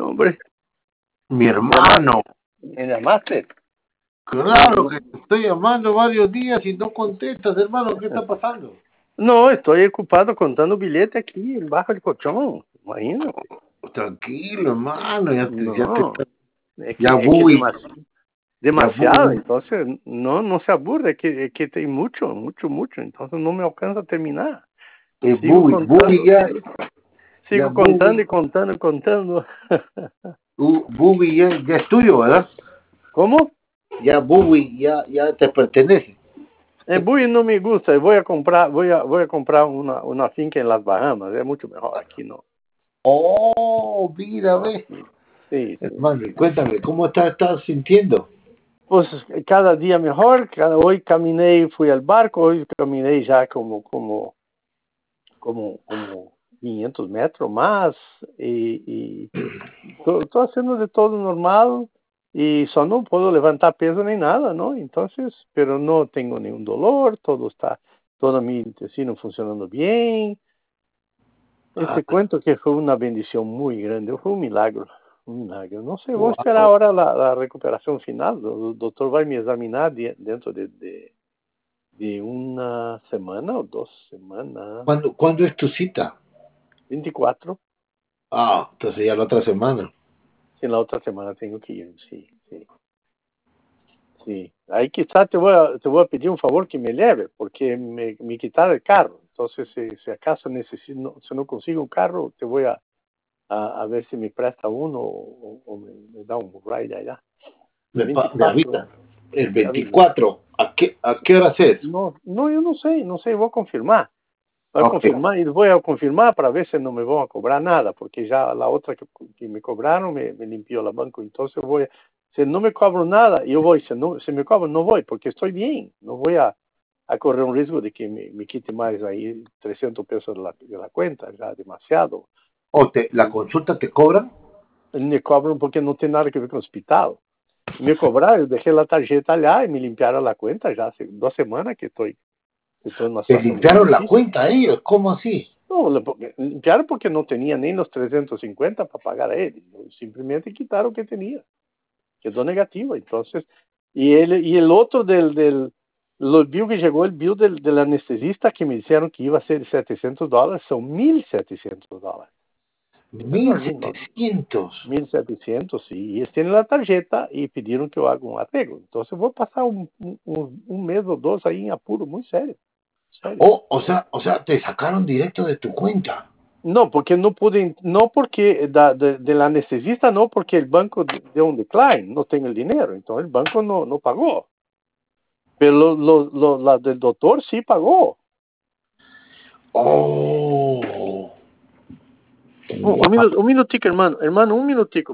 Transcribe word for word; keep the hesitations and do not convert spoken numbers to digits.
hombre. Mi hermano. ¿Me llamaste? Claro que te estoy llamando varios días y no contestas, hermano. ¿Qué está pasando? No, estoy ocupado contando billete aquí, bajo el colchón. Imagínate. Tranquilo, hermano. Ya te, ya No, te, es que, ya es que voy. demasi- demasiado, voy. entonces no, no se aburre, es que, es que hay mucho, mucho, mucho, entonces no me alcanza a terminar. Eh, Sigo Bubi, Bubi contando, ya, sigo, ya sigo contando Bubi, y contando y contando. Bu- Bubi ya, ya es tuyo, ¿verdad? ¿Cómo? Ya Bubi ya, ya te pertenece. El Buey no me gusta, voy a comprar, voy a, voy a comprar una, una finca en las Bahamas, es mucho mejor, aquí no. Oh, mira, No, ve. aquí, sí, sí, Hermano, sí. cuéntame, ¿cómo estás, estás sintiendo? Pues cada día mejor, cada, hoy caminé, fui al barco, hoy caminé ya como, como, como, como quinientos metros más y, y to- estoy haciendo de todo normal y solo no puedo levantar peso ni nada, ¿no? Entonces, pero no tengo ningún dolor, todo está, todo mi intestino funcionando bien. Ah, Este cuento que fue una bendición muy grande, fue un milagro, un milagro. No sé, voy a esperar wow. ahora la, la recuperación final. El doctor va a me examinar de- dentro de, de, de una semana o dos semanas, ¿Cuándo, ¿Cuándo es tu cita? veinticuatro. Ah, entonces ya la otra semana. En la otra semana tengo que ir, sí, sí, sí. Ahí quizá te voy a, te voy a pedir un favor que me lleve, porque me, me quitaron el carro. Entonces, si, si acaso necesito, no, si no consigo un carro, te voy a, a, a ver si me presta uno o, o me, me da un ride allá. Me, El pa- me veinticuatro, avisa. El te aviso. veinticuatro. ¿A qué, a qué hora es? No, no, yo no sé, no sé, voy a confirmar. Voy a Ok. confirmar y voy a confirmar para ver si no me van a cobrar nada, porque ya la otra que, que me cobraron me, me limpió la banco. Entonces voy a, si no me cobro nada, yo voy, si, no, si me cobran, no voy, porque estoy bien. No voy a, a correr un riesgo de que me, me quite más ahí trescientos pesos de la, de la cuenta, ya demasiado. ¿O te, la consulta te cobran? Me cobran porque no tiene nada que ver con el hospital. Me cobraron, yo dejé la tarjeta allá y me limpiaron la cuenta ya hace dos semanas que estoy, que estoy en una Te situación muy limpiaron la difícil. cuenta ellos. ¿Cómo así? No, le po- limpiaron porque no tenía ni los trescientos cincuenta para pagar a él. Simplemente quitaron que tenía. Quedó negativo. Entonces, y él, y el otro del, del, lo bill que llegó, el bill del, del anestesista que me dijeron que iba a ser setecientos dólares, son mil setecientos dólares. Es Mil alguno, setecientos. mil setecientos, sí. Y ellos tienen la tarjeta y pidieron que yo haga un arreglo. Entonces voy a pasar un, un, un mes o dos ahí en apuro, muy serio. Serio. Oh, o sea, o sea, te sacaron directo de tu cuenta. No, porque no pude, no porque da, de, del anestesista, no porque el banco dio un decline, no tengo el dinero, entonces el banco no, no pagó. Pero lo, lo, lo, la del doctor sí pagó. Oh. Un, un, Wow. minu- un minutico, hermano, hermano, un minutico.